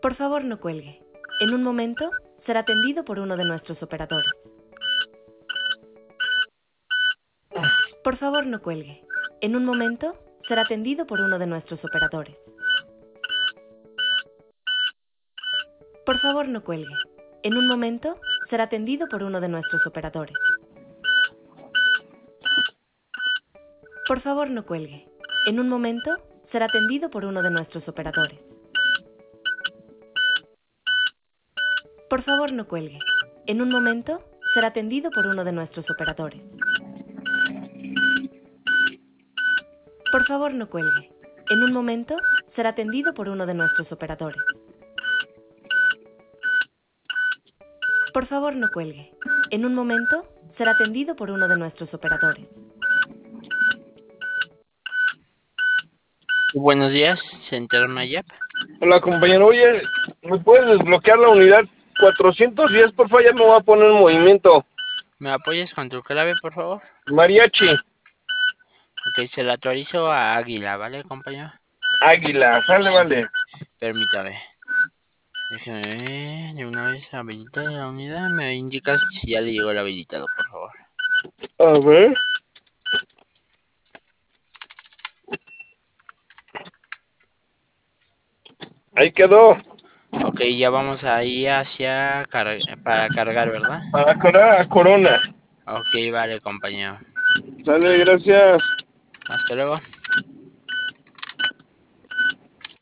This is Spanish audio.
Por favor, no cuelgue. En un momento, será atendido por uno de nuestros operadores. Por favor, no cuelgue. En un momento, será atendido por uno de nuestros operadores. Por favor, no cuelgue. En un momento, será atendido por uno de nuestros operadores. Por favor, no cuelgue. En un momento, será atendido por uno de nuestros operadores. Por favor, no cuelgue. En un momento, será atendido por uno de nuestros operadores. Por favor, no cuelgue. En un momento, será atendido por uno de nuestros operadores. Por favor, no cuelgue. En un momento, será atendido por uno de nuestros operadores. Buenos días, Center Mayap. Hola, compañero. Oye, ¿me puedes desbloquear la unidad 410? Por favor, ya me voy a poner en movimiento. ¿Me apoyas con tu clave, por favor? Mariachi. Ok, se la autorizo a Águila, ¿vale, compañero? Águila. Sale, Sí. vale. Permítame. Déjeme ver, de una vez habilitar la unidad. Me indicas si ya le llegó el habilitado, por favor. A ver. Ahí quedó. Ok, ya vamos ahí hacia para cargar, ¿verdad? Para a Corona. Ok, vale, compañero. Sale, gracias. Hasta luego.